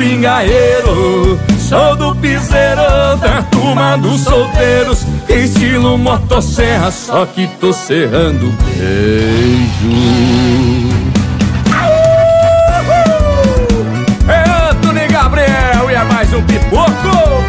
pingaeiro, sou do piseiro, da turma dos solteiros, estilo motosserra, só que tô serrando beijo. É Tony Gabriel e é mais um pipoco.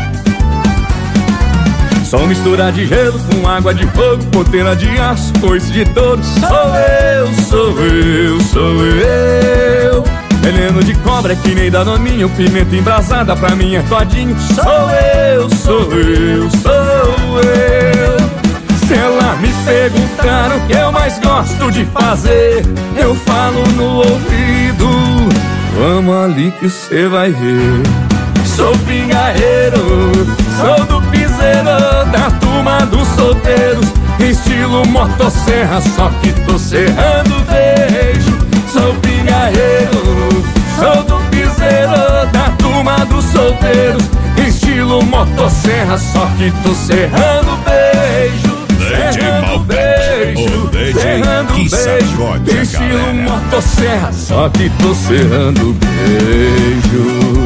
Só mistura de gelo com água de fogo, ponteira de aço, coice de touro. Sou eu, sou eu, sou eu. Veneno de cobra é que nem danoninho, pimenta embrasada pra mim é todinho. Sou eu, sou eu, sou eu. Se ela me perguntar o que eu mais gosto de fazer, eu falo no ouvido: vamos ali que cê vai ver. Sou pingaeiro, sou do piseiro, da turma dos solteiros, estilo motosserra, só que tô serrando beijo. Sou pingaeiro, sou do piseiro, da turma dos solteiros, estilo motosserra, só que tô serrando beijo. Serrando beijo, serrando beijo, estilo motosserra, só que tô serrando beijo.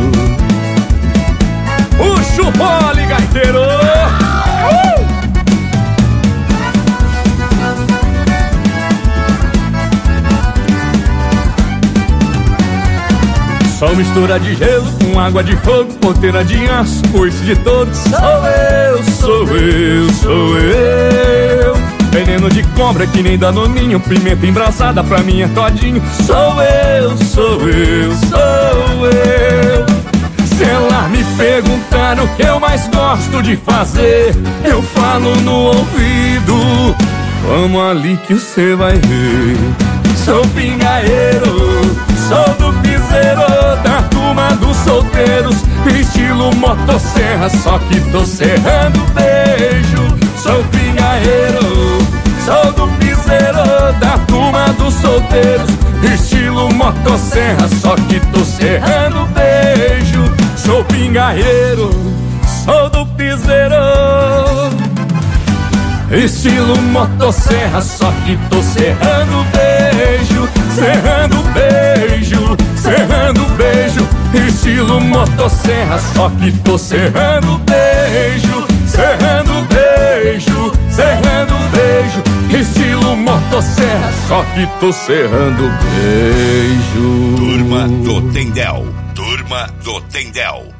Puxa o fole, gaiteiro! Só mistura de gelo com água de fogo, ponteira de aço, coice de touro. Sou eu, sou eu, sou eu. Veneno de cobra que nem danoninho, pimenta embrasada pra mim é todinho. Sou eu, sou eu, sou eu. Se ela me perguntar o que eu mais gosto de fazer, eu falo no ouvido: vamos ali que cê vai ver. Sou pingaeiro, sou do piseiro, da turma dos solteiros, estilo motosserra, só que tô serrando beijo. Sou pingaeiro, sou do piseiro, da turma dos solteiros, estilo motosserra, só que tô serrando beijo. Sou pingaeiro, sou do piseiro, estilo motosserra, só que tô serrando beijo. Serrando beijo, serrando beijo, estilo motosserra, só que tô serrando beijo. Serrando beijo, serrando beijo, estilo motosserra, só que tô serrando beijo. Turma do Tendel, turma do Tendel.